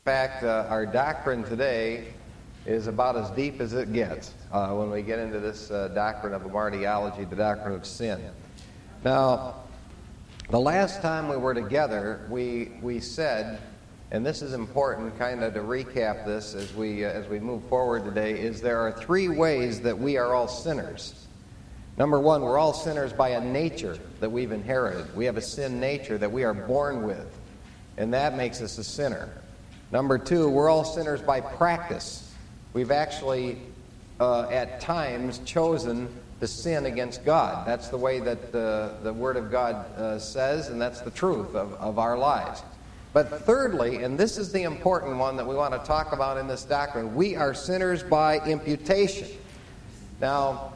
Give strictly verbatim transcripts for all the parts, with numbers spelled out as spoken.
In fact, uh, our doctrine today is about as deep as it gets uh, when we get into this uh, doctrine of hamartiology, the doctrine of sin. Now, the last time we were together, we we said, and this is important kind of to recap this as we uh, as we move forward today, is there are three ways that we are all sinners. Number one, we're all sinners by a nature that we've inherited. We have a sin nature that we are born with, and that makes us a sinner. Number two, we're all sinners by practice. We've actually, uh, at times, chosen to sin against God. That's the way that uh, the Word of God uh, says, and that's the truth of, of our lives. But thirdly, and this is the important one that we want to talk about in this doctrine, we are sinners by imputation. Now,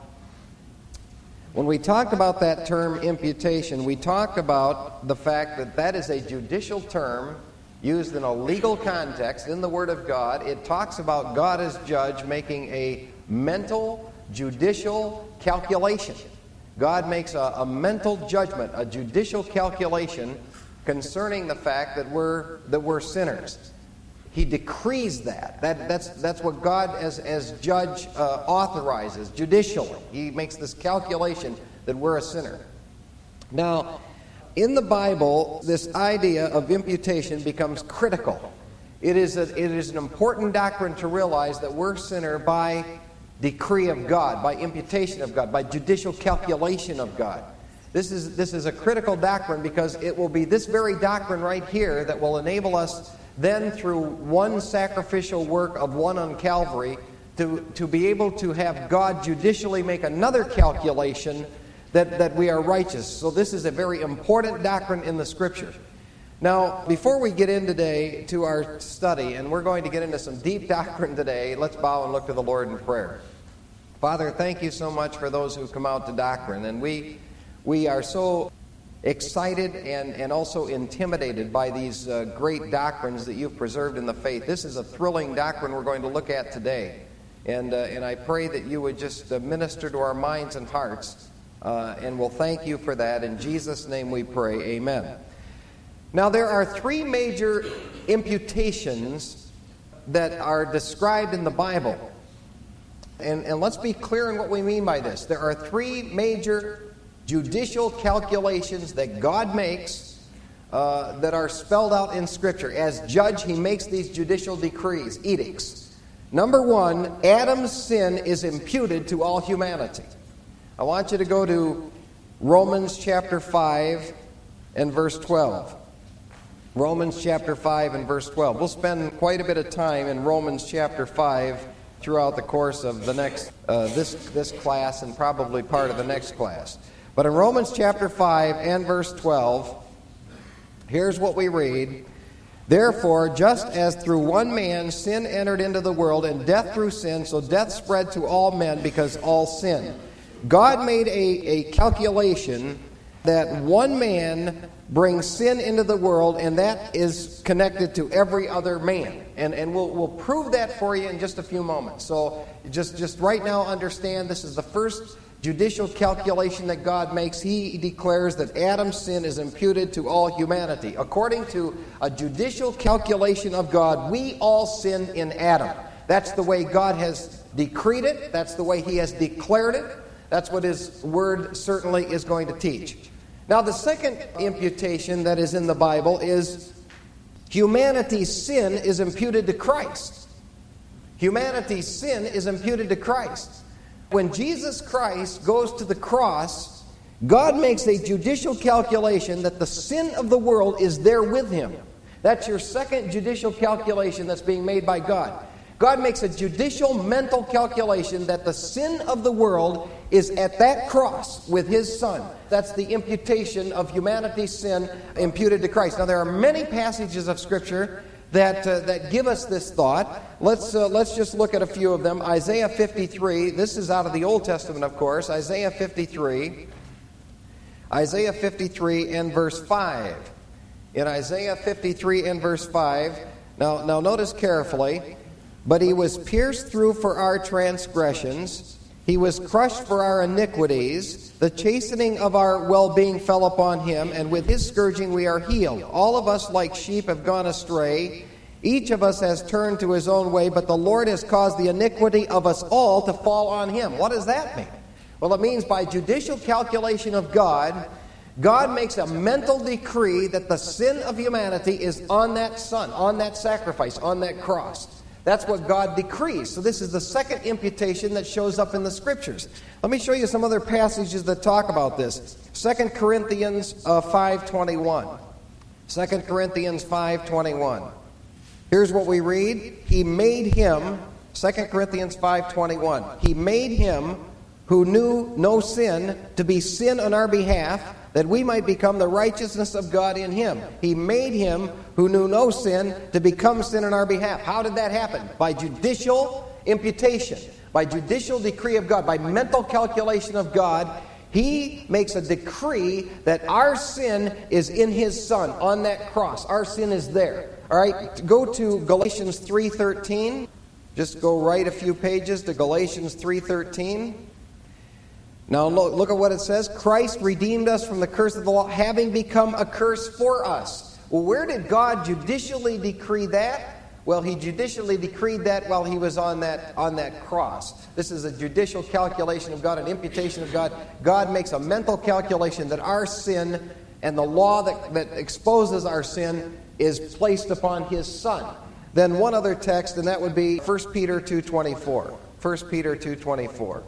when we talked about that term imputation, we talked about the fact that that is a judicial term used in a legal context in the Word of God. It talks about God as judge making a mental, judicial calculation. God makes a, a mental judgment, a judicial calculation concerning the fact that we're that we're sinners. He decrees that. That that's that's what God as as judge uh, authorizes judicially. He makes this calculation that we're a sinner. Now, in the Bible, this idea of imputation becomes critical. It is a, it is an important doctrine to realize that we're sinner by decree of God, by imputation of God, by judicial calculation of God. This is this is a critical doctrine because it will be this very doctrine right here that will enable us then through one sacrificial work of one on Calvary to, to be able to have God judicially make another calculation that, that we are righteous. So this is a very important doctrine in the Scripture. Now, before we get in today to our study, and we're going to get into some deep doctrine today, let's bow and look to the Lord in prayer. Father, thank you so much for those who come out to doctrine, and we we are so excited and, and also intimidated by these uh, great doctrines that you've preserved in the faith. This is a thrilling doctrine we're going to look at today, and uh, and I pray that you would just uh, minister to our minds and hearts, uh, and we'll thank you for that. In Jesus' name we pray, amen. Now, there are three major imputations that are described in the Bible. And, and let's be clear in what we mean by this. There are three major judicial calculations that God makes uh, that are spelled out in Scripture. As judge, he makes these judicial decrees, edicts. Number one, Adam's sin is imputed to all humanity. I want you to go to Romans chapter five and verse twelve. Romans chapter five and verse twelve. We'll spend quite a bit of time in Romans chapter five throughout the course of the next uh, this this class and probably part of the next class. But in Romans chapter five and verse twelve, here's what we read. Therefore, just as through one man sin entered into the world, and death through sin, so death spread to all men because all sinned. God made a, a calculation that one man brings sin into the world, and that is connected to every other man. And and we'll we'll prove that for you in just a few moments. So just, just right now understand this is the first judicial calculation that God makes. He declares that Adam's sin is imputed to all humanity. According to a judicial calculation of God, we all sin in Adam. That's the way God has decreed it. That's the way he has declared it. That's what his word certainly is going to teach. Now, the second imputation that is in the Bible is humanity's sin is imputed to Christ. Humanity's sin is imputed to Christ. When Jesus Christ goes to the cross, God makes a judicial calculation that the sin of the world is there with him. That's your second judicial calculation that's being made by God. God makes a judicial mental calculation that the sin of the world is at that cross with his Son. That's the imputation of humanity's sin imputed to Christ. Now, there are many passages of Scripture that uh, that give us this thought. Let's uh, let's just look at a few of them. Isaiah fifty-three. This is out of the Old Testament, of course. Isaiah fifty-three. Isaiah fifty-three and verse five. In Isaiah fifty-three and verse five. Now, now notice carefully. But he was pierced through for our transgressions. He was crushed for our iniquities. The chastening of our well-being fell upon him, and with his scourging we are healed. All of us like sheep have gone astray. Each of us has turned to his own way, but the Lord has caused the iniquity of us all to fall on him. What does that mean? Well, it means by judicial calculation of God, God makes a mental decree that the sin of humanity is on that son, on that sacrifice, on that cross. That's what God decrees. So this is the second imputation that shows up in the Scriptures. Let me show you some other passages that talk about this. Second Corinthians uh, five twenty-one. Second Corinthians five twenty-one. Here's what we read. He made him, Second Corinthians five twenty-one, he made him who knew no sin to be sin on our behalf, that we might become the righteousness of God in him. He made him who knew no sin to become sin on our behalf. How did that happen? By judicial imputation, by judicial decree of God, by mental calculation of God. He makes a decree that our sin is in his son on that cross. Our sin is there. All right, go to Galatians three thirteen. Just go right a few pages to Galatians three thirteen. Now look, look at what it says. Christ redeemed us from the curse of the law, having become a curse for us. Well, where did God judicially decree that? Well, he judicially decreed that while he was on that on that cross. This is a judicial calculation of God, an imputation of God. God makes a mental calculation that our sin and the law that, that exposes our sin is placed upon his son. Then one other text, and that would be First Peter two twenty-four. First Peter two twenty-four.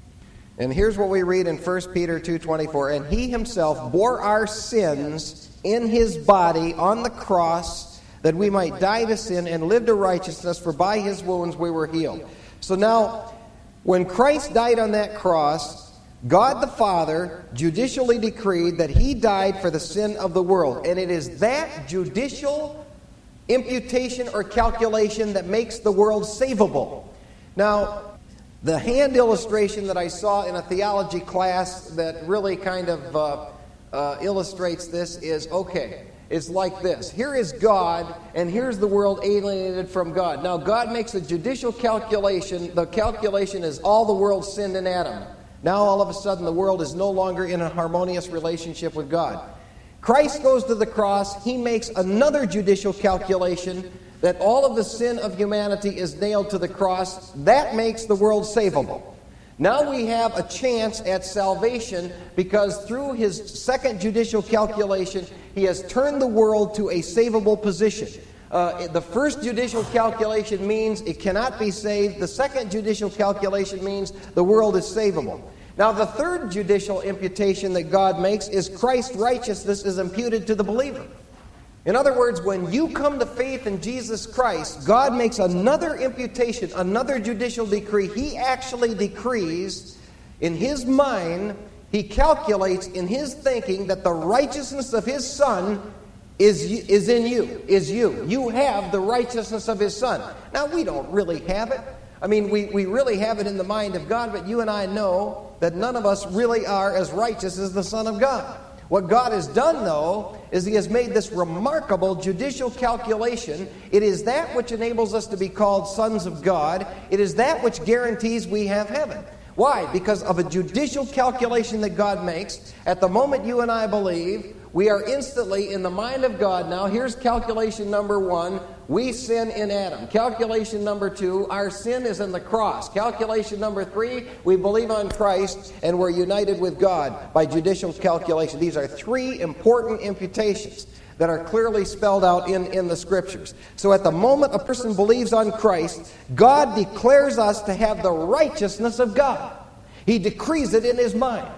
And here's what we read in First Peter two twenty-four. And he himself bore our sins in his body on the cross, that we might die to sin and live to righteousness, for by his wounds we were healed. So now, when Christ died on that cross, God the Father judicially decreed that he died for the sin of the world. And it is that judicial imputation or calculation that makes the world savable. Now, the hand illustration that I saw in a theology class that really kind of uh, uh, illustrates this is, okay, it's like this. Here is God, and here's the world alienated from God. Now, God makes a judicial calculation. The calculation is all the world sinned in Adam. Now, all of a sudden, the world is no longer in a harmonious relationship with God. Christ goes to the cross. He makes another judicial calculation that all of the sin of humanity is nailed to the cross. That makes the world savable. Now we have a chance at salvation because through his second judicial calculation, he has turned the world to a savable position. Uh, the first judicial calculation means it cannot be saved. The second judicial calculation means the world is savable. Now the third judicial imputation that God makes is Christ's righteousness is imputed to the believer. In other words, when you come to faith in Jesus Christ, God makes another imputation, another judicial decree. He actually decrees in his mind, he calculates in his thinking that the righteousness of his son is, is in you, is you. You have the righteousness of his son. Now, we don't really have it. I mean, we, we really have it in the mind of God, but you and I know that none of us really are as righteous as the Son of God. What God has done, though, is he has made this remarkable judicial calculation. It is that which enables us to be called sons of God. It is that which guarantees we have heaven. Why? Because of a judicial calculation that God makes. At the moment you and I believe, we are instantly in the mind of God. Now, here's calculation number one. We sin in Adam. Calculation number two, our sin is in the cross. Calculation number three, we believe on Christ and we're united with God by judicial calculation. These are three important imputations that are clearly spelled out in, in the Scriptures. So at the moment a person believes on Christ, God declares us to have the righteousness of God. He decrees it in his mind.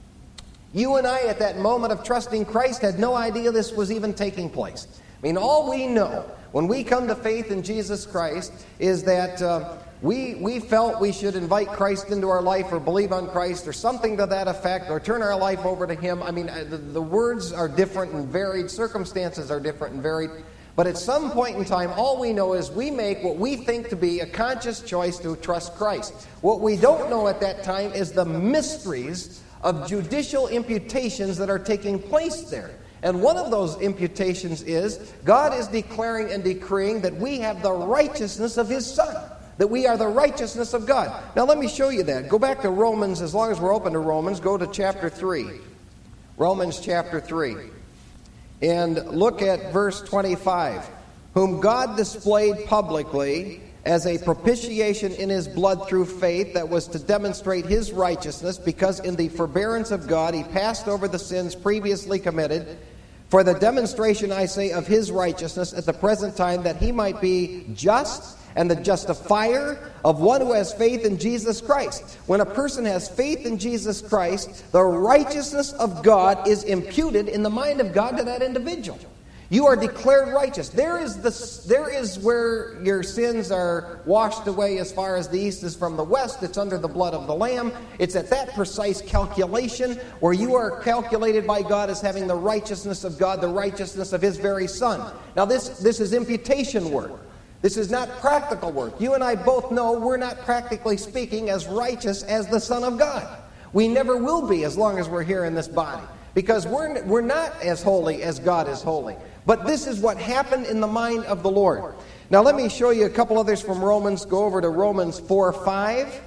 You and I, at that moment of trusting Christ, had no idea this was even taking place. I mean, all we know when we come to faith in Jesus Christ is that uh, we, we felt we should invite Christ into our life or believe on Christ or something to that effect or turn our life over to him. I mean, the, the words are different and varied. Circumstances are different and varied. But at some point in time, all we know is we make what we think to be a conscious choice to trust Christ. What we don't know at that time is the mysteries of judicial imputations that are taking place there. And one of those imputations is God is declaring and decreeing that we have the righteousness of his Son, that we are the righteousness of God. Now let me show you that. Go back to Romans, as long as we're open to Romans, go to chapter three. Romans chapter three. And look at verse twenty-five. whom God displayed publicly as a propitiation in his blood through faith, that was to demonstrate his righteousness, because in the forbearance of God he passed over the sins previously committed, for the demonstration, I say, of his righteousness at the present time, that he might be just and the justifier of one who has faith in Jesus Christ. When a person has faith in Jesus Christ, the righteousness of God is imputed in the mind of God to that individual. You are declared righteous. There is the, there is where your sins are washed away as far as the east is from the west. It's under the blood of the Lamb. It's at that precise calculation where you are calculated by God as having the righteousness of God, the righteousness of his very Son. Now this, this is imputation work. This is not practical work. You and I both know we're not, practically speaking, as righteous as the Son of God. We never will be as long as we're here in this body, because we're, we're not as holy as God is holy. But this is what happened in the mind of the Lord. Now let me show you a couple others from Romans. Go over to Romans four five.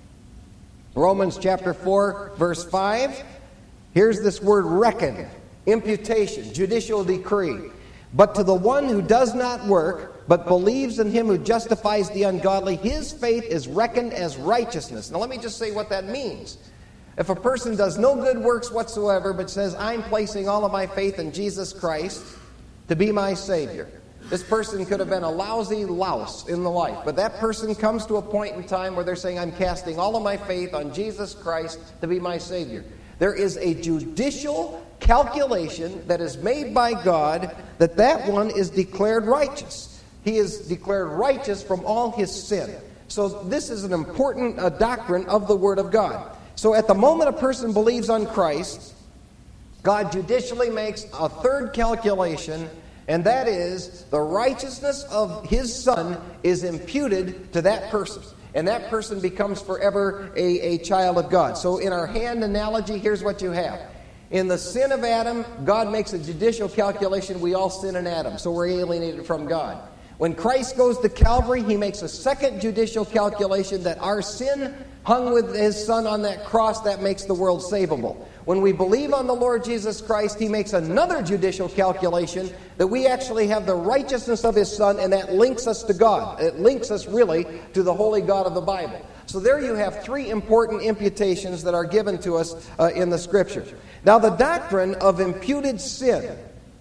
Romans chapter four, verse five. Here's this word reckon, imputation, judicial decree. But to the one who does not work, but believes in him who justifies the ungodly, his faith is reckoned as righteousness. Now let me just say what that means. If a person does no good works whatsoever, but says, I'm placing all of my faith in Jesus Christ to be my Savior. This person could have been a lousy louse in the life, but that person comes to a point in time where they're saying, I'm casting all of my faith on Jesus Christ to be my Savior. There is a judicial calculation that is made by God that that one is declared righteous. He is declared righteous from all his sin. So this is an important uh, doctrine of the Word of God. So at the moment a person believes on Christ, God judicially makes a third calculation, and that is the righteousness of his Son is imputed to that person. And that person becomes forever a, a child of God. So in our hand analogy, here's what you have. In the sin of Adam, God makes a judicial calculation. We all sin in Adam, so we're alienated from God. When Christ goes to Calvary, he makes a second judicial calculation that our sin hung with his Son on that cross, that makes the world savable. When we believe on the Lord Jesus Christ, he makes another judicial calculation that we actually have the righteousness of his Son, and that links us to God. It links us really to the holy God of the Bible. So there you have three important imputations that are given to us uh, in the Scripture. Now the doctrine of imputed sin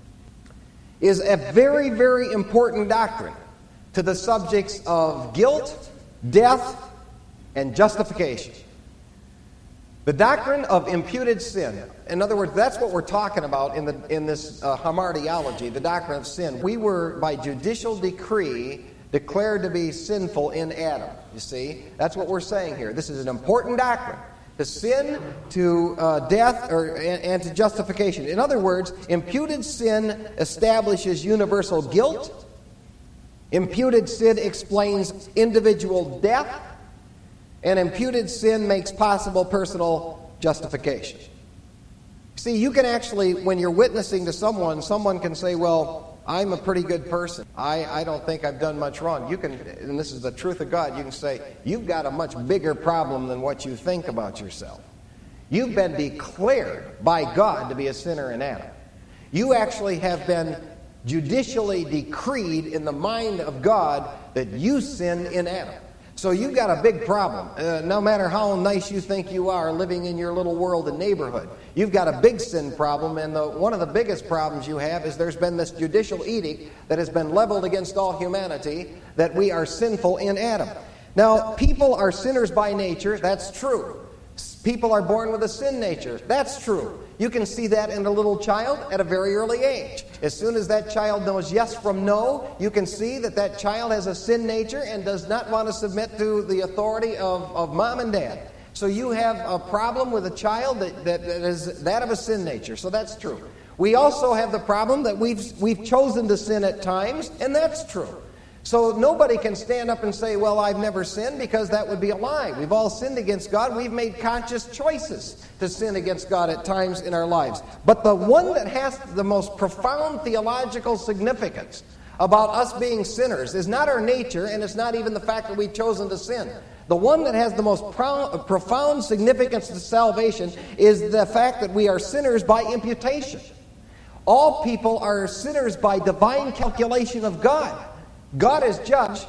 is a very, very important doctrine to the subjects of guilt, death, and justification. The doctrine of imputed sin. In other words, that's what we're talking about in the in this uh, hamartiology, the doctrine of sin. We were, by judicial decree, declared to be sinful in Adam. You see? That's what we're saying here. This is an important doctrine. To sin, to uh, death, or and, and to justification. In other words, imputed sin establishes universal guilt. Imputed sin explains individual death. And imputed sin makes possible personal justification. See, you can actually, when you're witnessing to someone, someone can say, well, I'm a pretty good person. I, I don't think I've done much wrong. You can, and this is the truth of God, you can say, you've got a much bigger problem than what you think about yourself. You've been declared by God to be a sinner in Adam. You actually have been judicially decreed in the mind of God that you sinned in Adam. So you've got a big problem. Uh, no matter how nice you think you are living in your little world and neighborhood, you've got a big sin problem, and the, one of the biggest problems you have is there's been this judicial edict that has been leveled against all humanity that we are sinful in Adam. Now, people are sinners by nature. That's true. People are born with a sin nature. That's true. You can see that in a little child at a very early age. As soon as that child knows yes from no, you can see that that child has a sin nature and does not want to submit to the authority of, of mom and dad. So you have a problem with a child that, that, that is that of a sin nature. So that's true. We also have the problem that we've, we've chosen to sin at times, and that's true. So nobody can stand up and say, well, I've never sinned, because that would be a lie. We've all sinned against God. We've made conscious choices to sin against God at times in our lives. But the one that has the most profound theological significance about us being sinners is not our nature, and it's not even the fact that we've chosen to sin. The one that has the most pro- profound significance to salvation is the fact that we are sinners by imputation. all people are sinners by divine calculation of God. God as judge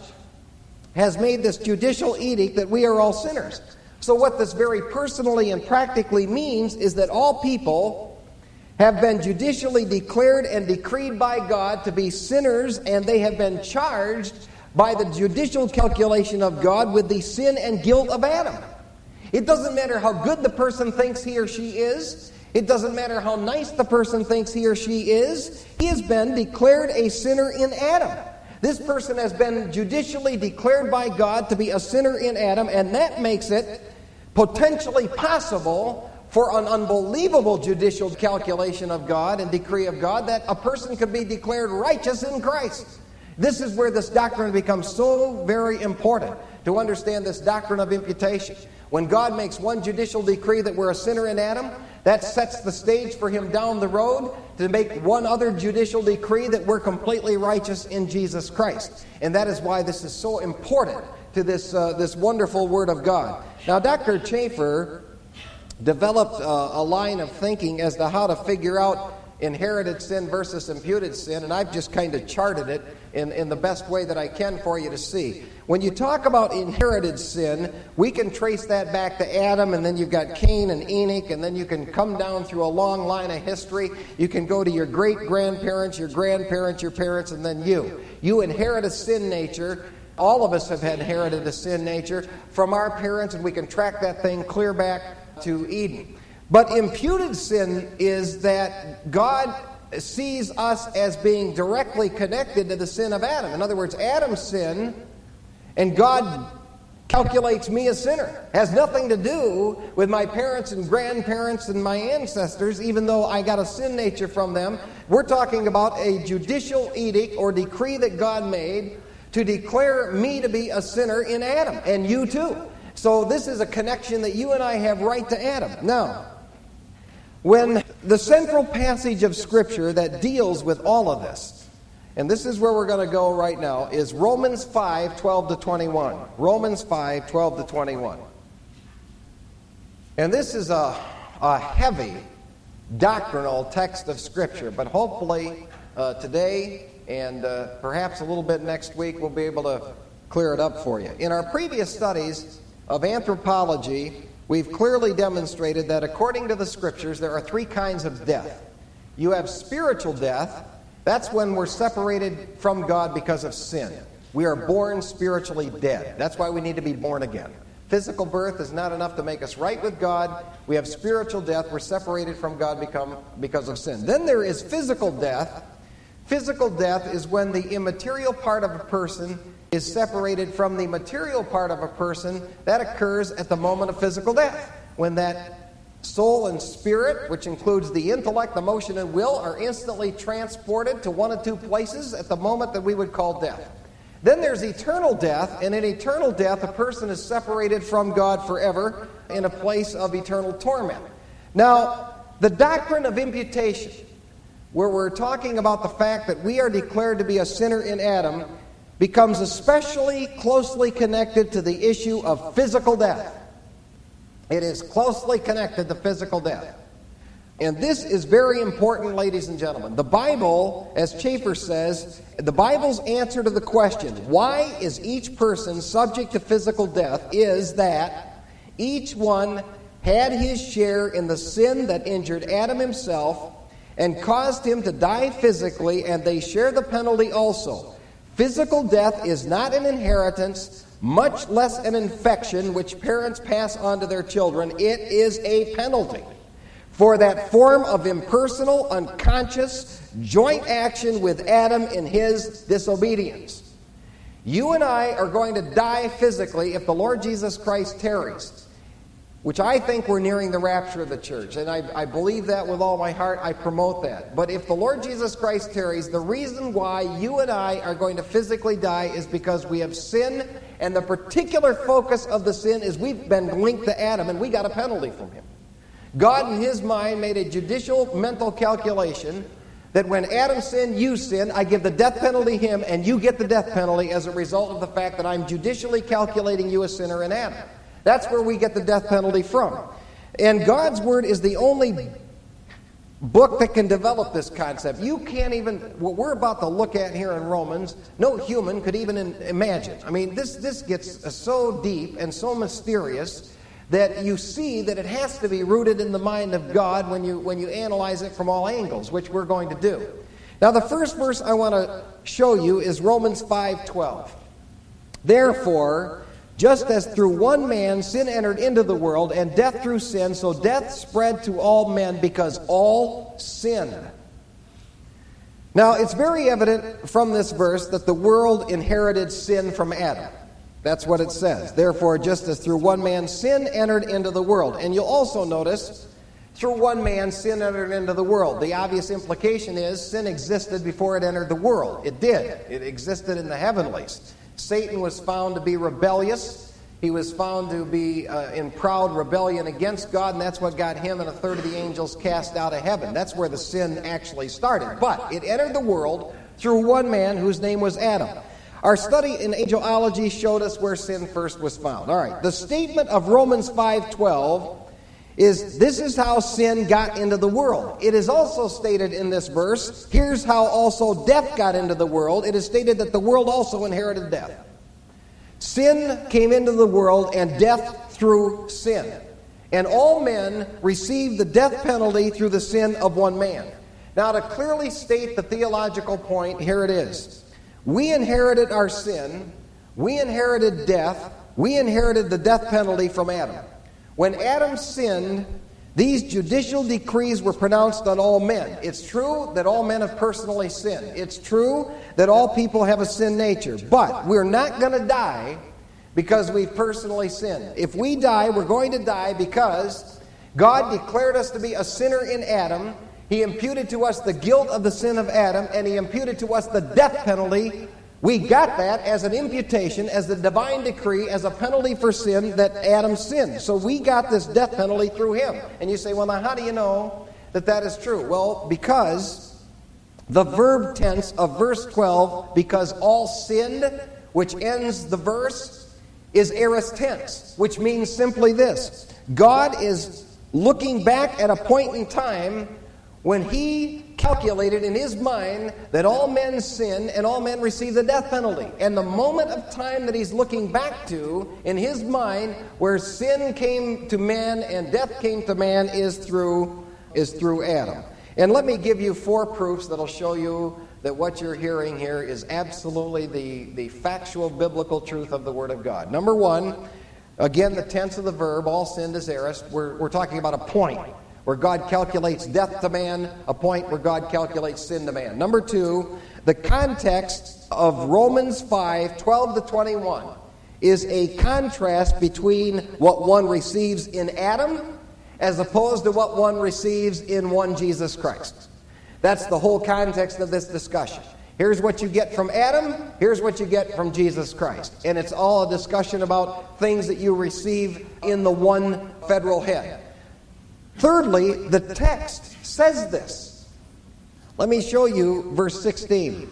has made this judicial edict that we are all sinners. So what this very personally and practically means is that all people have been judicially declared and decreed by God to be sinners, and they have been charged by the judicial calculation of God with the sin and guilt of Adam. It doesn't matter how good the person thinks he or she is. It doesn't matter how nice the person thinks he or she is. He has been declared a sinner in Adam. This person has been judicially declared by God to be a sinner in Adam, and that makes it potentially possible for an unbelievable judicial calculation of God and decree of God that a person could be declared righteous in Christ. This is where this doctrine becomes so very important, to understand this doctrine of imputation. When God makes one judicial decree that we're a sinner in Adam, that sets the stage for him down the road to make one other judicial decree that we're completely righteous in Jesus Christ. And that is why this is so important to this, uh, this wonderful Word of God. Now, Doctor Chafer developed uh, a line of thinking as to how to figure out inherited sin versus imputed sin, and I've just kind of charted it in, in the best way that I can for you to see. When you talk about inherited sin, we can trace that back to Adam, and then you've got Cain and Enoch, and then you can come down through a long line of history. You can go to your great-grandparents, your grandparents, your parents, and then you. You inherit a sin nature. All of us have inherited a sin nature from our parents, and we can track that thing clear back to Eden. But imputed sin is that God sees us as being directly connected to the sin of Adam. In other words, Adam's sin, and God calculates me a sinner. Has nothing to do with my parents and grandparents and my ancestors, even though I got a sin nature from them. We're talking about a judicial edict or decree that God made to declare me to be a sinner in Adam, and you too. So this is a connection that you and I have right to Adam. Now, when the central passage of Scripture that deals with all of this, and this is where we're going to go right now, is Romans five, twelve to twenty-one. Romans five, twelve to twenty-one. And this is a, a heavy doctrinal text of Scripture, but hopefully uh, today and uh, perhaps a little bit next week we'll be able to clear it up for you. In our previous studies of anthropology, we've clearly demonstrated that according to the Scriptures, there are three kinds of death. You have spiritual death. That's when we're separated from God because of sin. We are born spiritually dead. That's why we need to be born again. Physical birth is not enough to make us right with God. We have spiritual death. We're separated from God become, because of sin. Then there is physical death. Physical death is when the immaterial part of a person is separated from the material part of a person. That occurs at the moment of physical death, when that soul and spirit, which includes the intellect, emotion, and will, are instantly transported to one of two places at the moment that we would call death. Then there's eternal death, and in eternal death, a person is separated from God forever in a place of eternal torment. Now, the doctrine of imputation, where we're talking about the fact that we are declared to be a sinner in Adam, becomes especially closely connected to the issue of physical death. It is closely connected to physical death. And this is very important, ladies and gentlemen. The Bible, as Chafer says, the Bible's answer to the question, why is each person subject to physical death, is that each one had his share in the sin that injured Adam himself and caused him to die physically, and they share the penalty also. Physical death is not an inheritance, much less an infection which parents pass on to their children. It is a penalty for that form of impersonal, unconscious, joint action with Adam in his disobedience. You and I are going to die physically if the Lord Jesus Christ tarries, which I think we're nearing the rapture of the church, and I, I believe that with all my heart. I promote that. But if the Lord Jesus Christ tarries, the reason why you and I are going to physically die is because we have sinned, and the particular focus of the sin is we've been linked to Adam, and we got a penalty from him. God, in his mind, made a judicial mental calculation that when Adam sinned, you sinned. I give the death penalty to him, and you get the death penalty as a result of the fact that I'm judicially calculating you a sinner in Adam. That's where we get the death penalty from. And God's Word is the only book that can develop this concept. You can't even, what we're about to look at here in Romans, no human could even imagine. I mean, this, this gets so deep and so mysterious that you see that it has to be rooted in the mind of God when you, when you analyze it from all angles, which we're going to do. Now, the first verse I want to show you is Romans five twelve. Therefore, just as through one man sin entered into the world, and death through sin, so death spread to all men because all sinned. Now, it's very evident from this verse that the world inherited sin from Adam. That's what it says. Therefore, just as through one man sin entered into the world. And you'll also notice, through one man sin entered into the world. The obvious implication is sin existed before it entered the world. It did. It existed in the heavenlies. Satan was found to be rebellious. He was found to be uh, in proud rebellion against God, and that's what got him and a third of the angels cast out of heaven. That's where the sin actually started. But it entered the world through one man whose name was Adam. Our study in angelology showed us where sin first was found. All right, the statement of Romans five twelve is, this is how sin got into the world. It is also stated in this verse, here's how also death got into the world. It is stated that the world also inherited death. Sin came into the world and death through sin. And all men received the death penalty through the sin of one man. Now, to clearly state the theological point, here it is. We inherited our sin. We inherited death. We inherited the death penalty from Adam. When Adam sinned, these judicial decrees were pronounced on all men. It's true that all men have personally sinned. It's true that all people have a sin nature. But we're not going to die because we've personally sinned. If we die, we're going to die because God declared us to be a sinner in Adam. He imputed to us the guilt of the sin of Adam, and He imputed to us the death penalty. We got that as an imputation, as the divine decree, as a penalty for sin that Adam sinned. So we got this death penalty through him. And you say, well, now how do you know that that is true? Well, because the verb tense of verse twelve, because all sinned, which ends the verse, is aorist tense, which means simply this. God is looking back at a point in time when He calculated in His mind that all men sin and all men receive the death penalty. And the moment of time that He's looking back to in His mind where sin came to man and death came to man is through, is through Adam. And let me give you four proofs that'll show you that what you're hearing here is absolutely the, the factual biblical truth of the Word of God. Number one, again, the tense of the verb, all sinned is aorist. We're, we're talking about a point where God calculates death to man, a point where God calculates sin to man. Number two, the context of Romans five, twelve to twenty-one is a contrast between what one receives in Adam as opposed to what one receives in one Jesus Christ. That's the whole context of this discussion. Here's what you get from Adam, here's what you get from Jesus Christ. And it's all a discussion about things that you receive in the one federal head. Thirdly, the text says this. Let me show you verse sixteen.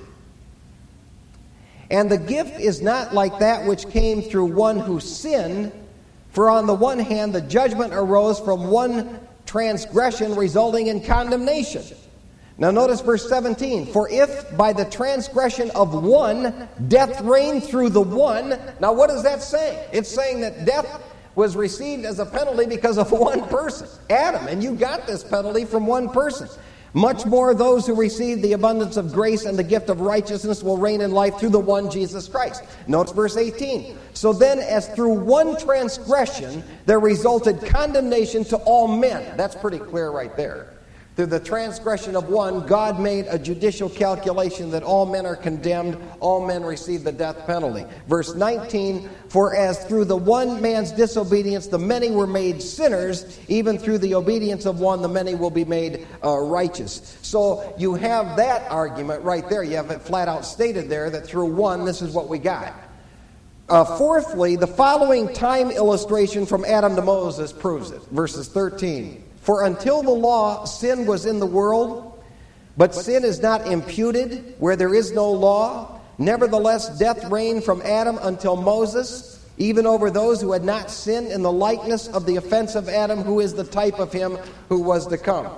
And the gift is not like that which came through one who sinned, for on the one hand the judgment arose from one transgression resulting in condemnation. Now notice verse seventeen. For if by the transgression of one death reigned through the one. Now what is that saying? It's saying that death was received as a penalty because of one person, Adam, and you got this penalty from one person. Much more those who receive the abundance of grace and the gift of righteousness will reign in life through the one Jesus Christ. Notice verse eighteen. So then as through one transgression there resulted condemnation to all men. That's pretty clear right there. Through the transgression of one, God made a judicial calculation that all men are condemned, all men receive the death penalty. Verse nineteen, for as through the one man's disobedience the many were made sinners, even through the obedience of one the many will be made uh, righteous. So you have that argument right there. You have it flat out stated there that through one this is what we got. Uh, fourthly, the following time illustration from Adam to Moses proves it. Verses thirteen. For until the law, sin was in the world, but sin is not imputed where there is no law. Nevertheless, death reigned from Adam until Moses, even over those who had not sinned in the likeness of the offense of Adam, who is the type of him who was to come.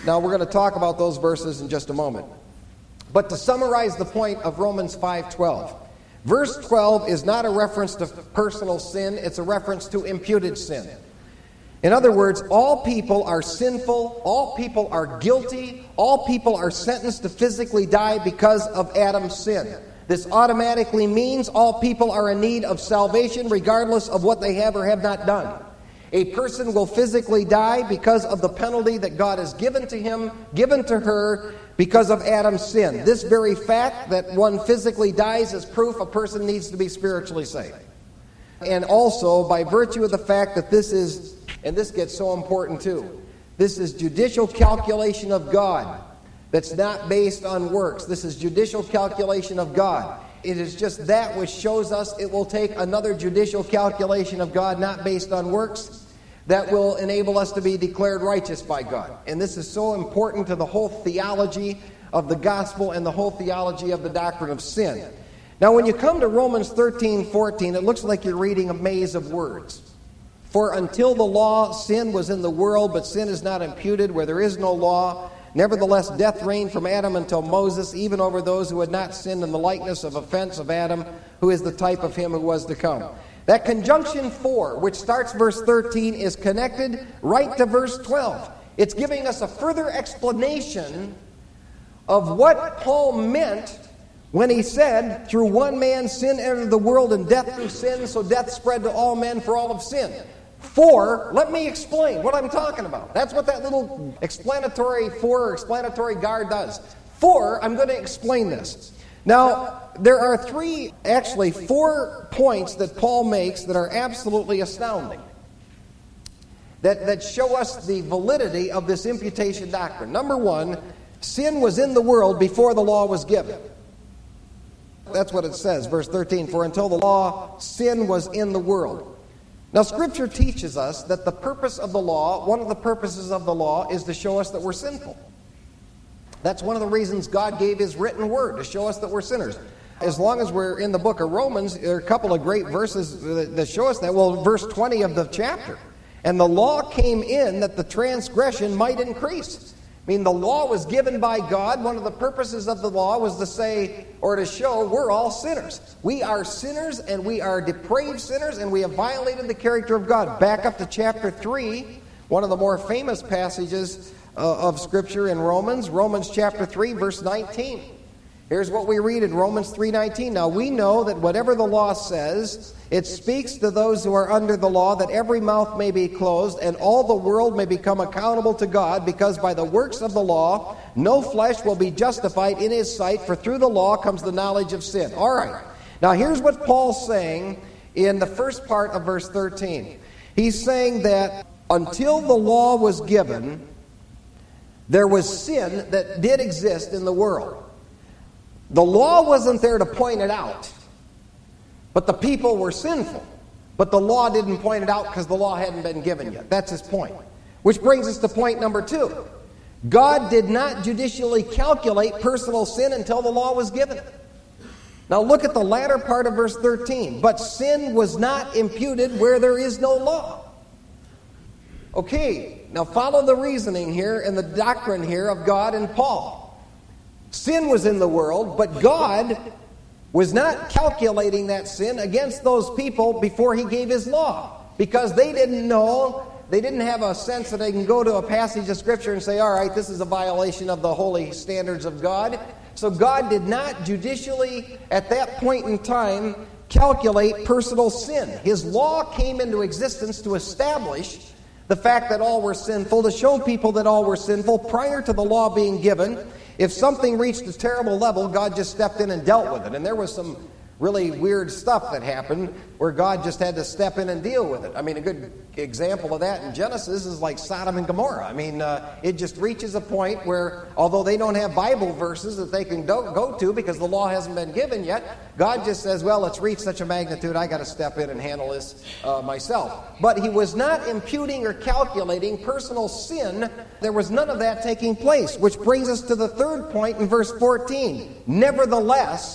Now, we're going to talk about those verses in just a moment. But to summarize the point of Romans five twelve, verse twelve is not a reference to personal sin, it's a reference to imputed sin. In other words, all people are sinful, all people are guilty, all people are sentenced to physically die because of Adam's sin. This automatically means all people are in need of salvation regardless of what they have or have not done. A person will physically die because of the penalty that God has given to him, given to her, because of Adam's sin. This very fact that one physically dies is proof a person needs to be spiritually saved. And also, by virtue of the fact that this is, and this gets so important too, this is judicial calculation of God that's not based on works. This is judicial calculation of God. It is just that which shows us it will take another judicial calculation of God, not based on works, that will enable us to be declared righteous by God. And this is so important to the whole theology of the gospel and the whole theology of the doctrine of sin. Now, when you come to Romans thirteen fourteen, it looks like you're reading a maze of words. For until the law, sin was in the world, but sin is not imputed where there is no law. Nevertheless, death reigned from Adam until Moses, even over those who had not sinned in the likeness of offense of Adam, who is the type of him who was to come. That conjunction for, which starts verse thirteen, is connected right to verse twelve. It's giving us a further explanation of what Paul meant when he said, through one man sin entered the world, and death through sin, so death spread to all men for all of sin. For, let me explain what I'm talking about. That's what that little explanatory for or explanatory guard does. For, I'm going to explain this. Now, there are three, actually four points that Paul makes that are absolutely astounding, that, that show us the validity of this imputation doctrine. Number one, sin was in the world before the law was given. That's what it says, verse thirteen, for until the law, sin was in the world. Now, Scripture teaches us that the purpose of the law, one of the purposes of the law, is to show us that we're sinful. That's one of the reasons God gave His written word, to show us that we're sinners. As long as we're in the book of Romans, there are a couple of great verses that show us that. Well, verse twenty of the chapter. And the law came in that the transgression might increase. I mean, the law was given by God. One of the purposes of the law was to say, or to show, we're all sinners. We are sinners, and we are depraved sinners, and we have violated the character of God. Back up to chapter three, one of the more famous passages uh, of Scripture in Romans, Romans chapter three, verse nineteen. Here's what we read in Romans three nineteen. Now we know that whatever the law says, it speaks to those who are under the law, that every mouth may be closed, and all the world may become accountable to God, because by the works of the law, no flesh will be justified in His sight, for through the law comes the knowledge of sin. All right. Now here's what Paul's saying in the first part of verse thirteen. He's saying that until the law was given, there was sin that did exist in the world. The law wasn't there to point it out, but the people were sinful. But the law didn't point it out because the law hadn't been given yet. That's his point. Which brings us to point number two. God did not judicially calculate personal sin until the law was given. Now look at the latter part of verse thirteen. But sin was not imputed where there is no law. Okay, now follow the reasoning here and the doctrine here of God and Paul. Sin was in the world, but God was not calculating that sin against those people before He gave His law, because they didn't know, they didn't have a sense that they can go to a passage of Scripture and say, all right, this is a violation of the holy standards of God. So God did not judicially, at that point in time, calculate personal sin. His law came into existence to establish the fact that all were sinful, to show people that all were sinful prior to the law being given. If something reached a terrible level, God just stepped in and dealt with it. And there was some really weird stuff that happened where God just had to step in and deal with it. I mean, a good example of that in Genesis is like Sodom and Gomorrah. I mean, uh, it just reaches a point where, although they don't have Bible verses that they can do- go to because the law hasn't been given yet, God just says, well, it's reached such a magnitude, I got to step in and handle this uh, myself. But He was not imputing or calculating personal sin. There was none of that taking place, which brings us to the third point in verse fourteen. Nevertheless,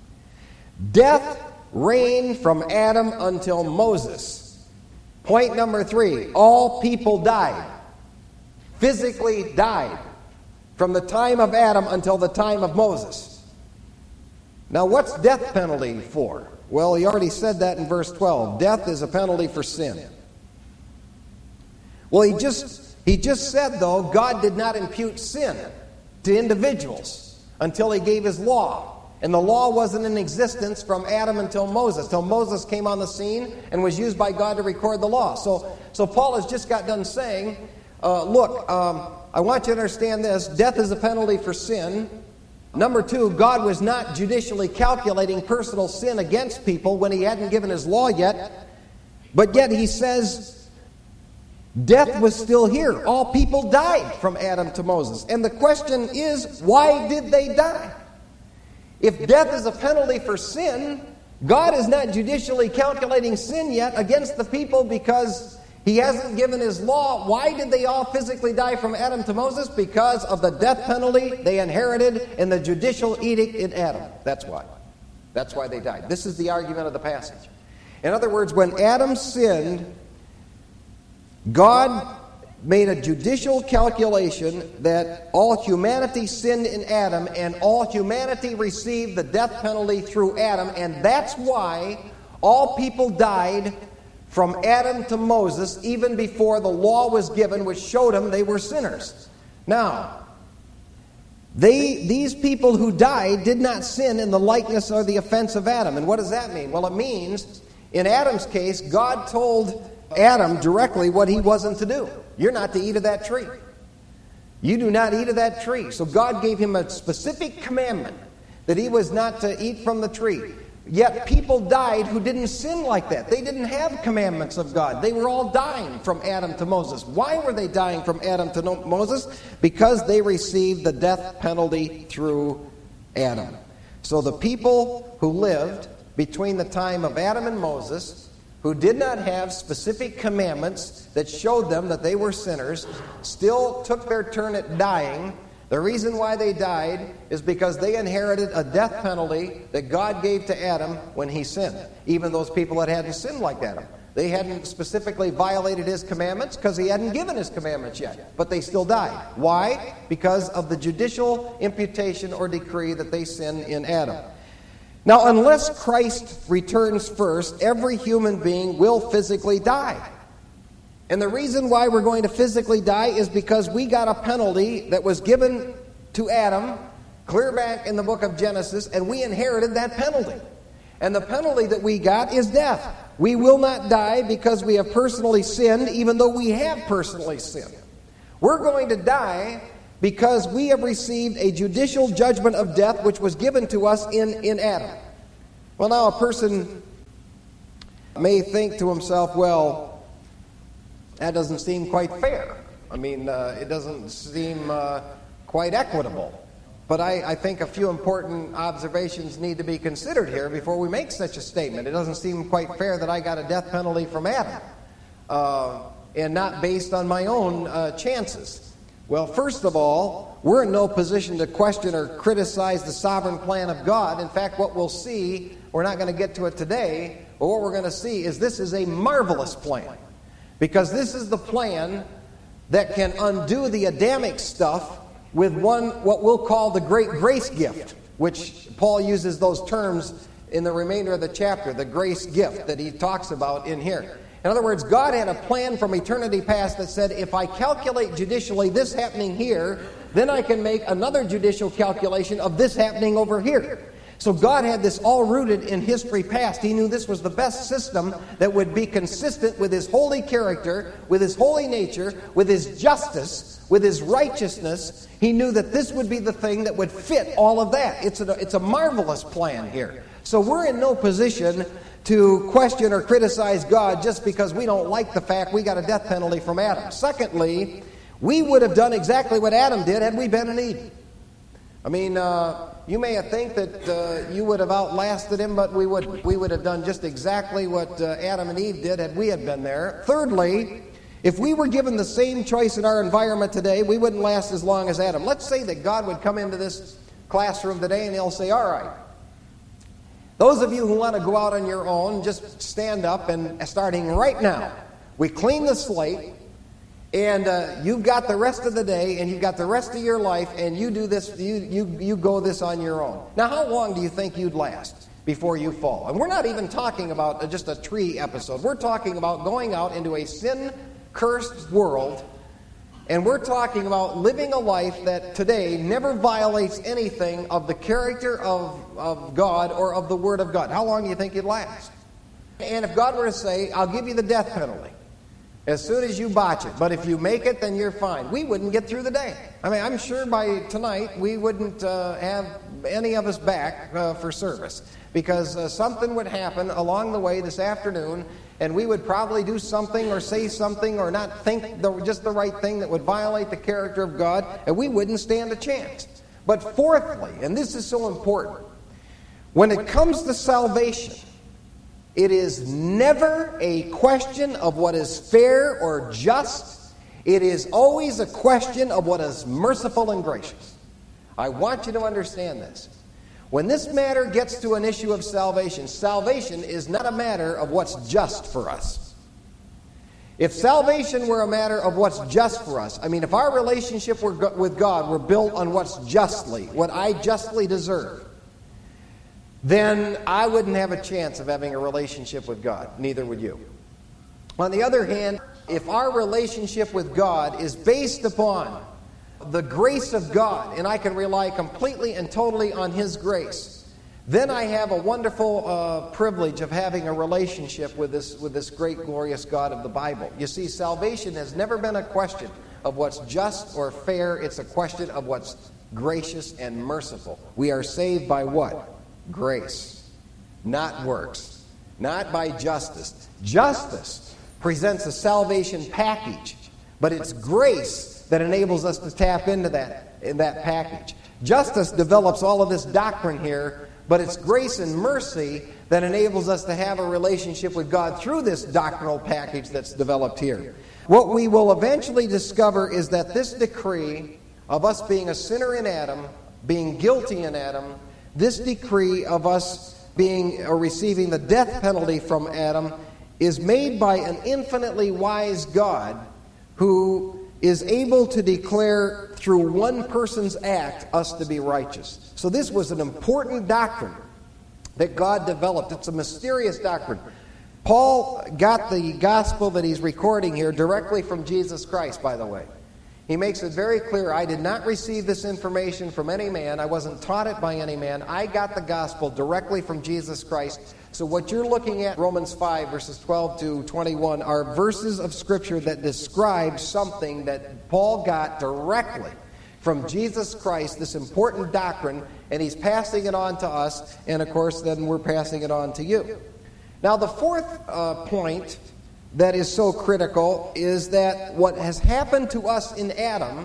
death reigned from Adam until Moses. Point number three, all people died. Physically died. from the time of Adam until the time of Moses. Now, what's death penalty for? Well, he already said that in verse twelve. Death is a penalty for sin. Well, he just he just said, though, God did not impute sin to individuals until he gave his law. And the law wasn't in existence from Adam until Moses, till Moses came on the scene and was used by God to record the law. So, so Paul has just got done saying, uh, look, um, I want you to understand this. Death is a penalty for sin. Number two, God was not judicially calculating personal sin against people when he hadn't given his law yet. But yet he says death was still here. All people died from Adam to Moses. And the question is, why did they die? If death is a penalty for sin, God is not judicially calculating sin yet against the people because he hasn't given his law. Why did they all physically die from Adam to Moses? Because of the death penalty they inherited in the judicial edict in Adam. That's why. That's why they died. This is the argument of the passage. In other words, when Adam sinned, God made a judicial calculation that all humanity sinned in Adam, and all humanity received the death penalty through Adam, and that's why all people died from Adam to Moses, even before the law was given, which showed them they were sinners. Now, they these people who died did not sin in the likeness or the offense of Adam. And what does that mean? Well, it means, in Adam's case, God told Adam directly what he wasn't to do. You're not to eat of that tree. You do not eat of that tree. So God gave him a specific commandment that he was not to eat from the tree. Yet people died who didn't sin like that. They didn't have commandments of God. They were all dying from Adam to Moses. Why were they dying from Adam to Moses? Because they received the death penalty through Adam. So the people who lived between the time of Adam and Moses, who did not have specific commandments that showed them that they were sinners, still took their turn at dying. The reason why they died is because they inherited a death penalty that God gave to Adam when he sinned. Even those people that hadn't sinned like Adam. They hadn't specifically violated his commandments because he hadn't given his commandments yet. But they still died. Why? Because of the judicial imputation or decree that they sinned in Adam. Now, unless Christ returns first, every human being will physically die. And the reason why we're going to physically die is because we got a penalty that was given to Adam clear back in the book of Genesis, and we inherited that penalty. And the penalty that we got is death. We will not die because we have personally sinned, even though we have personally sinned. We're going to die because we have received a judicial judgment of death which was given to us in, in Adam. Well, now a person may think to himself, well, that doesn't seem quite fair. I mean, uh, it doesn't seem uh, quite equitable. But I, I think a few important observations need to be considered here before we make such a statement. It doesn't seem quite fair that I got a death penalty from Adam, uh, and not based on my own uh, chances. Well, first of all, we're in no position to question or criticize the sovereign plan of God. In fact, what we'll see, we're not going to get to it today, but what we're going to see is this is a marvelous plan. Because this is the plan that can undo the Adamic stuff with one, what we'll call the great grace gift, which Paul uses those terms in the remainder of the chapter, the grace gift that he talks about in here. In other words, God had a plan from eternity past that said, if I calculate judicially this happening here, then I can make another judicial calculation of this happening over here. So God had this all rooted in history past. He knew this was the best system that would be consistent with his holy character, with his holy nature, with his justice, with his righteousness. He knew that this would be the thing that would fit all of that. It's a, it's a marvelous plan here. So we're in no position to question or criticize God just because we don't like the fact we got a death penalty from Adam. Secondly, we would have done exactly what Adam did had we been in Eden. I mean, uh, you may think that uh, you would have outlasted him, but we would we would have done just exactly what uh, Adam and Eve did had we had been there. Thirdly, if we were given the same choice in our environment today, we wouldn't last as long as Adam. Let's say that God would come into this classroom today and he'll say, all right, those of you who want to go out on your own, just stand up, and starting right now, we clean the slate, and uh, you've got the rest of the day, and you've got the rest of your life, and you do this, you, you, you go this on your own. Now, how long do you think you'd last before you fall? And we're not even talking about just a tree episode. We're talking about going out into a sin-cursed world, and we're talking about living a life that today never violates anything of the character of, of God or of the Word of God. How long do you think you'd last? And if God were to say, I'll give you the death penalty as soon as you botch it, but if you make it, then you're fine, we wouldn't get through the day. I mean, I'm sure by tonight we wouldn't uh, have any of us back uh, for service, because uh, something would happen along the way this afternoon, and we would probably do something or say something or not think the, just the right thing that would violate the character of God, and we wouldn't stand a chance. But fourthly, and this is so important, when it comes to salvation, it is never a question of what is fair or just. It is always a question of what is merciful and gracious. I want you to understand this. When this matter gets to an issue of salvation, salvation is not a matter of what's just for us. If salvation were a matter of what's just for us, I mean, if our relationship with God were built on what's justly, what I justly deserve, then I wouldn't have a chance of having a relationship with God. Neither would you. On the other hand, if our relationship with God is based upon the grace of God, and I can rely completely and totally on His grace, then I have a wonderful uh, privilege of having a relationship with this, with this great, glorious God of the Bible. You see, salvation has never been a question of what's just or fair. It's a question of what's gracious and merciful. We are saved by what? Grace, not works, not by justice. Justice presents a salvation package, but it's grace that enables us to tap into that, in that package. Justice develops all of this doctrine here, but it's grace and mercy that enables us to have a relationship with God through this doctrinal package that's developed here. What we will eventually discover is that this decree of us being a sinner in Adam, being guilty in Adam, this decree of us being or receiving the death penalty from Adam is made by an infinitely wise God who is able to declare through one person's act us to be righteous. So this was an important doctrine that God developed. It's a mysterious doctrine. Paul got the gospel that he's recording here directly from Jesus Christ, by the way. He makes it very clear, I did not receive this information from any man. I wasn't taught it by any man. I got the gospel directly from Jesus Christ. So what you're looking at, Romans five, verses twelve to twenty-one, are verses of Scripture that describe something that Paul got directly from Jesus Christ, this important doctrine, and he's passing it on to us, and of course then we're passing it on to you. Now the fourth uh, point that is so critical is that what has happened to us in Adam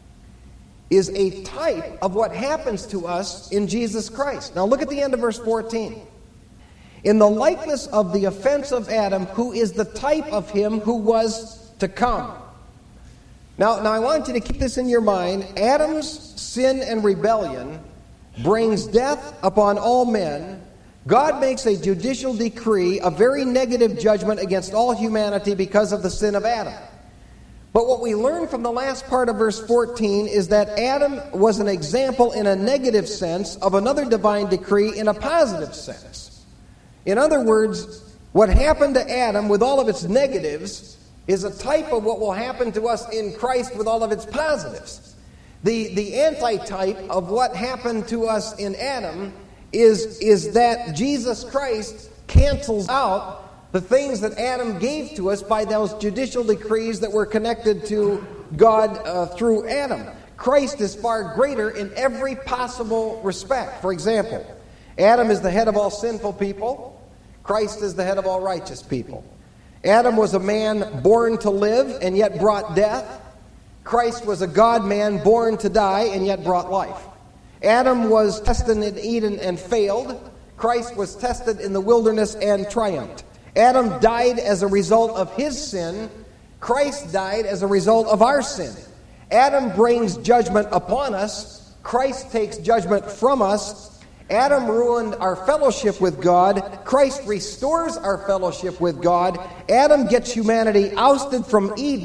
is a type of what happens to us in Jesus Christ. Now look at the end of verse fourteen. In the likeness of the offense of Adam, who is the type of him who was to come. Now, now I want you to keep this in your mind. Adam's sin and rebellion brings death upon all men. God makes a judicial decree, a very negative judgment against all humanity because of the sin of Adam. But what we learn from the last part of verse fourteen is that Adam was an example in a negative sense of another divine decree in a positive sense. In other words, what happened to Adam with all of its negatives is a type of what will happen to us in Christ with all of its positives. The, the antitype of what happened to us in Adam is, is that Jesus Christ cancels out the things that Adam gave to us by those judicial decrees that were connected to God uh, through Adam. Christ is far greater in every possible respect. For example, Adam is the head of all sinful people. Christ is the head of all righteous people. Adam was a man born to live and yet brought death. Christ was a God-man born to die and yet brought life. Adam was tested in Eden and failed. Christ was tested in the wilderness and triumphed. Adam died as a result of his sin. Christ died as a result of our sin. Adam brings judgment upon us. Christ takes judgment from us. Adam ruined our fellowship with God. Christ restores our fellowship with God. Adam gets humanity ousted from Eden,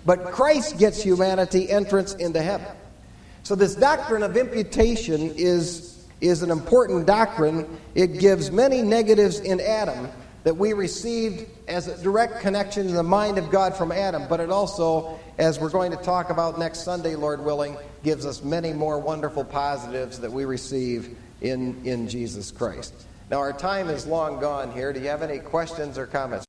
but Christ gets humanity entrance into heaven. So this doctrine of imputation is, is an important doctrine. It gives many negatives in Adam that we received as a direct connection to the mind of God from Adam, but it also, as we're going to talk about next Sunday, Lord willing, gives us many more wonderful positives that we receive in, in Jesus Christ. Now, our time is long gone here. Do you have any questions or comments?